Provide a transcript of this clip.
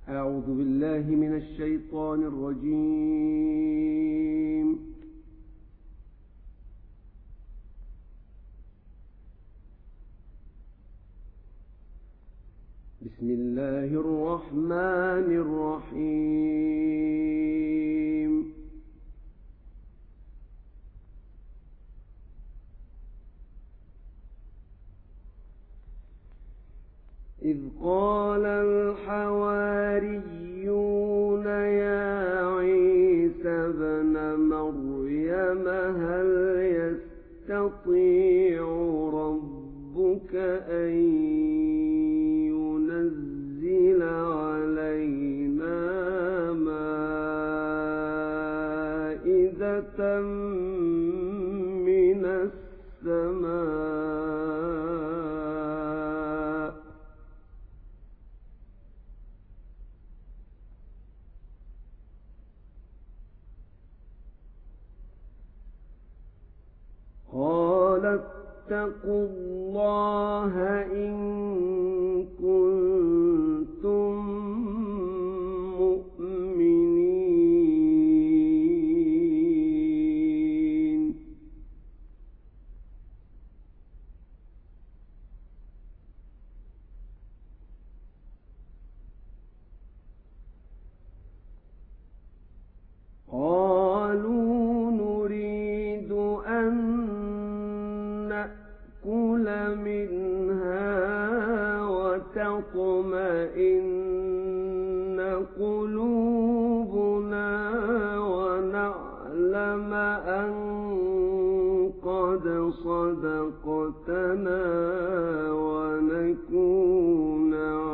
أعوذ بالله من الشيطان الرجيم. بسم الله الرحمن الرحيم. إذ قال الحواريون يا عيسى ابن مريم هل يستطيع ربك أن ينزل علينا مائدة من السماء قال اتقوا الله إن كنتم مؤمنين. قالوا نريد أن نأكل منها وتطمئن